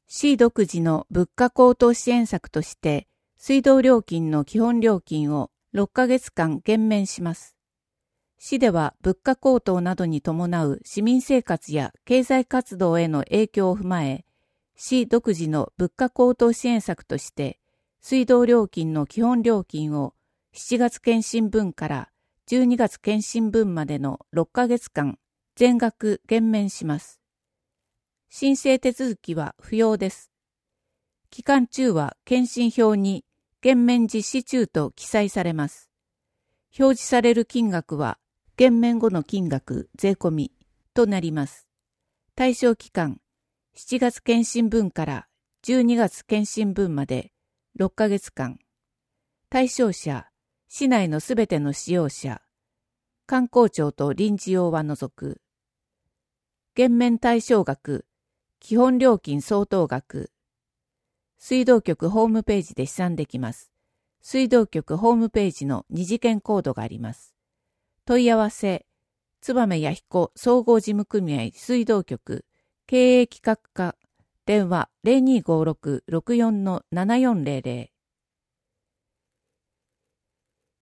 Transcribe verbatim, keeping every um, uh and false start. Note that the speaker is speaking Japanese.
市独自の物価高騰支援策として、水道料金の基本料金をろっかげつかん減免します。市では物価高騰などに伴う市民生活や経済活動への影響を踏まえ、市独自の物価高騰支援策として、水道料金の基本料金をしちがつ検針分からじゅうにがつ検針分までのろっかげつかん全額減免します。申請手続きは不要です。期間中は検針票に減免実施中と記載されます。表示される金額は減免後の金額税込みとなります。対象期間しちがつ検針分からじゅうにがつ検針分までろっかげつかん。対象者、市内のすべての使用者、観光庁と臨時用は除く。減免対象額、基本料金相当額。水道局ホームページで試算できます。水道局ホームページの二次元コードがあります。問い合わせ、燕弥彦総合事務組合水道局経営企画課電話 ゼロにーごーろく ろくよんのななよんゼロゼロ